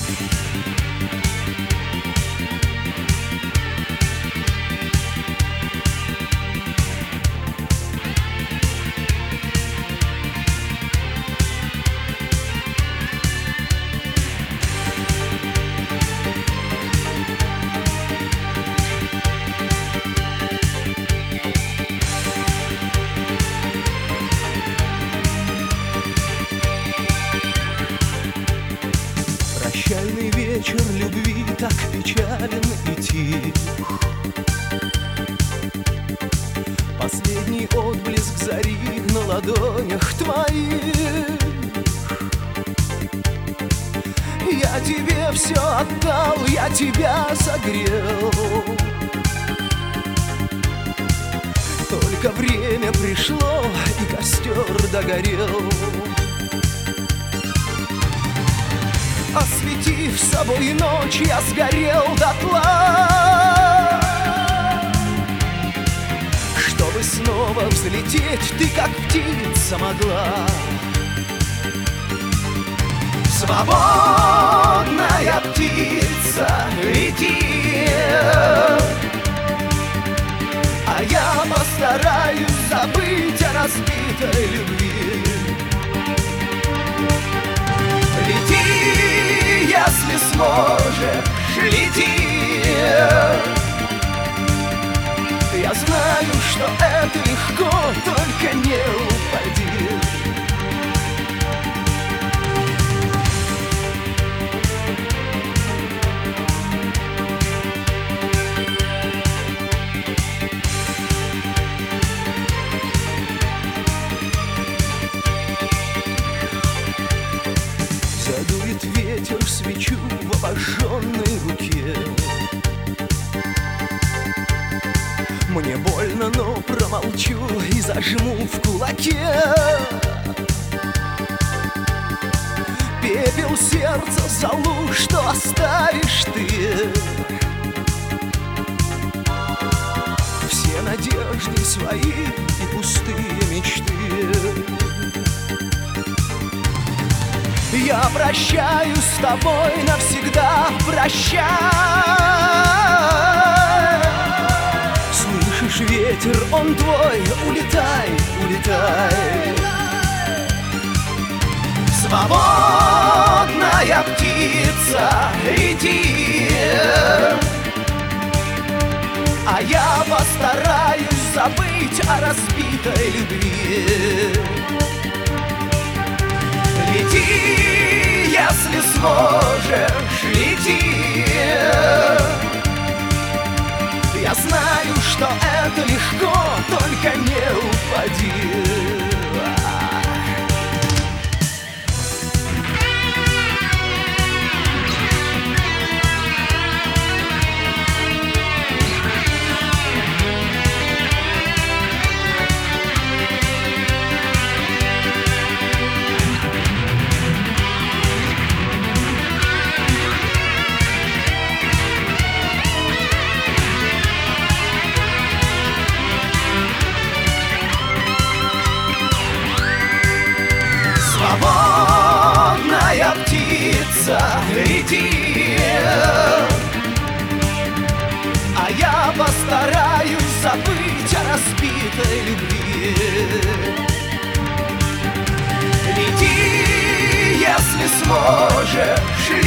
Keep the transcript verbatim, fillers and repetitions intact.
Прощальный вечер любви так печален и тих. Последний отблеск зари на ладонях твоих. Я тебе все отдал, я тебя согрел. Только время пришло, и костер догорел. Осветив собой ночь, я сгорел дотла. Чтобы снова взлететь, ты как птица могла. Свободная птица, лети, а я постараюсь забыть о разбитой любви. Лети, если сможешь, лети. Я знаю, что это легко, только не упади. Задует ветер свечу в обожженной руке. Мне больно, но промолчу и зажму в кулаке. Пепел сердца зову, что оставишь ты. Все надежды свои и пустые мечты. Я прощаюсь с тобой навсегда, прощай. Слышишь ветер, он твой, улетай, улетай. Свободная птица, лети, а я постараюсь забыть о разбитой любви. Лети, если сможешь, лети. Я знаю, что это легко, только не упади. Свободная птица, лети, а я постараюсь забыть о разбитой любви. Лети, если сможешь,